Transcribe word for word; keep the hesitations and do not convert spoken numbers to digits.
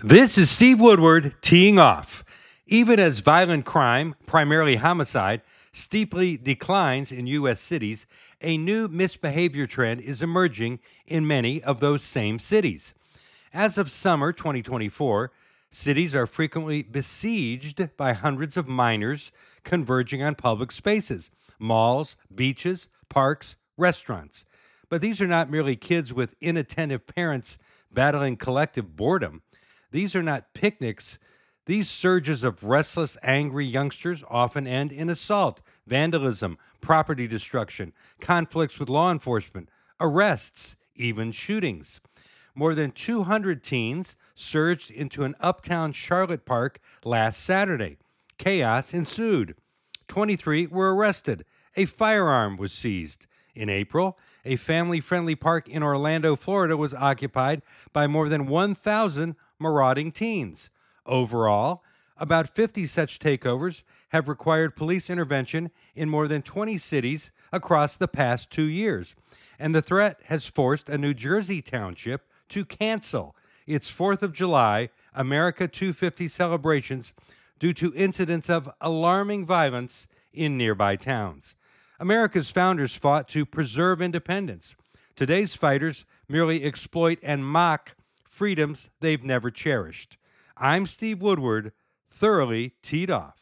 This is Steve Woodward teeing off. Even as violent crime, primarily homicide, steeply declines in U S cities, a new misbehavior trend is emerging in many of those same cities. As of summer twenty twenty-four, cities are frequently besieged by hundreds of minors converging on public spaces, malls, beaches, parks, restaurants. But these are not merely kids with inattentive parents battling collective boredom. These are not picnics. These surges of restless, angry youngsters often end in assault, vandalism, property destruction, conflicts with law enforcement, arrests, even shootings. More than two hundred teens surged into an uptown Charlotte park last Saturday. Chaos ensued. twenty-three were arrested. A firearm was seized. In April, a family-friendly park in Orlando, Florida was occupied by more than one thousand marauding teens. Overall, about fifty such takeovers have required police intervention in more than twenty cities across the past two years. And the threat has forced a New Jersey township to cancel its fourth of July America two fifty celebrations due to incidents of alarming violence in nearby towns. America's founders fought to preserve independence. Today's fighters merely exploit and mock freedoms they've never cherished. I'm Steve Woodward, thoroughly teed off.